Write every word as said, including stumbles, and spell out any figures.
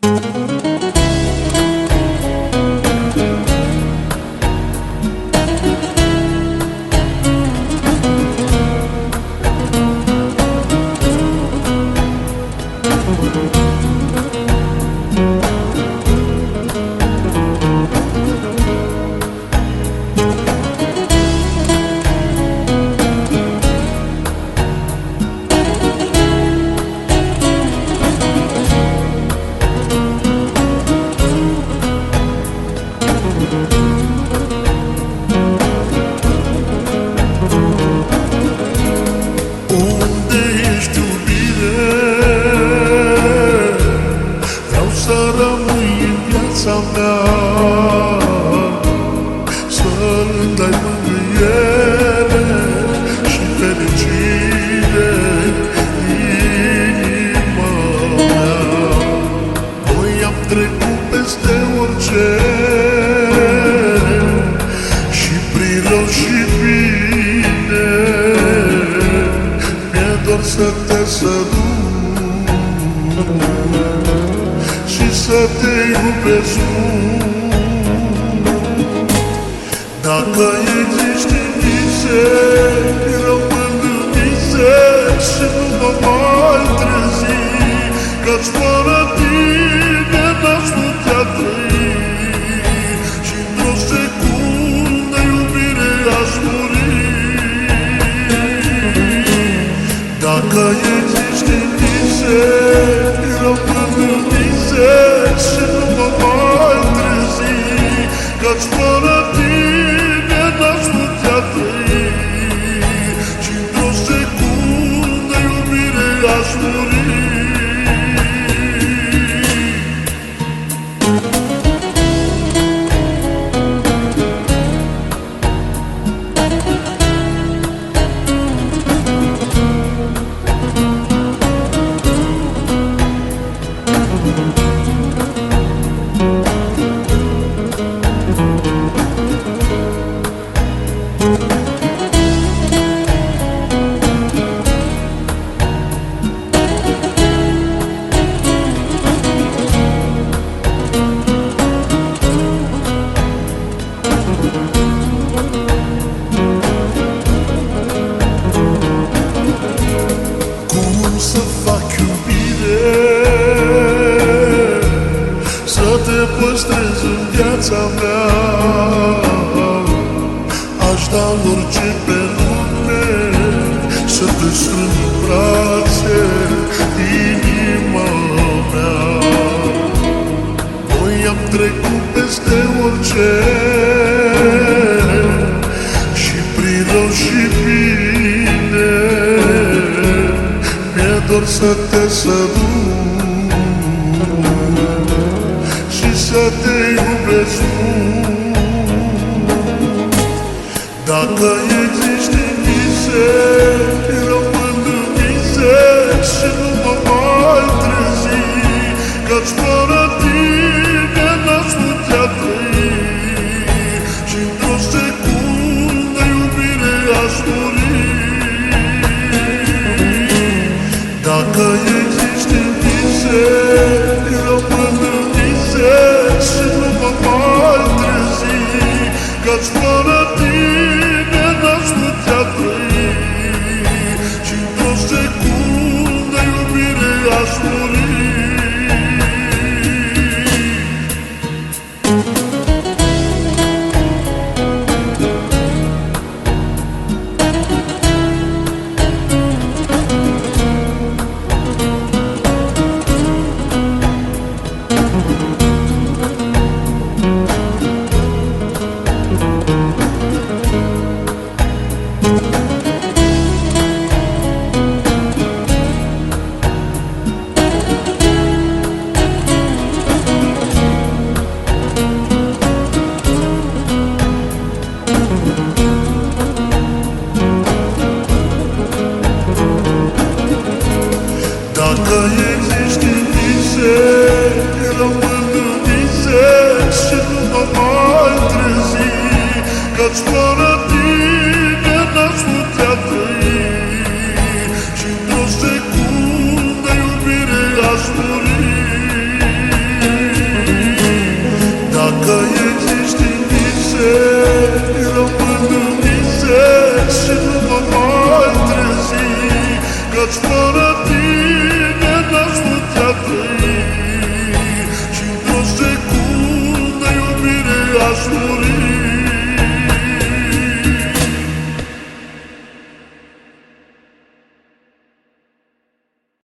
Unde ești, iubire? Vreau să rămâi în viața mea, să-mi dai mângâiere și fericire inima mea. Noi am trecut peste orice și prin rău și bine, doar să te sărut și să te iubesc mult. Dacă existi în vise, rămân în vise și nu mă mai trezi, că-ți fără tine n-aș putea trăi și într-o secundă, iubire, aș muri. Dacă existi în vise, rămân în vise și nu mă mai trezi, că-ți fără tine n-aș putea trăi și într-o secundă, iubire, aș muri. Cum să fac, iubire, să te păstrez în viața mea? Aș da orice pe lume să te strâng în brațe, inima mea. Noi am trecut peste orice și prin rău și bine, mi-e dor să te sărut și să te iubesc mult. Dacă existi în vise, rămân în vise și nu mă mai trezi, că-ți fără tine n-aș putea trăi și într-o secundă, iubire, aș muri. Dacă existi în vise, rămân în vise și nu mă mai trezi, că-ți fără tine n-aș putea trăi și într-o secundă, iubire, aș muri. Dacă existi în vise, rămân în vise și nu mă mai trezi, că-ți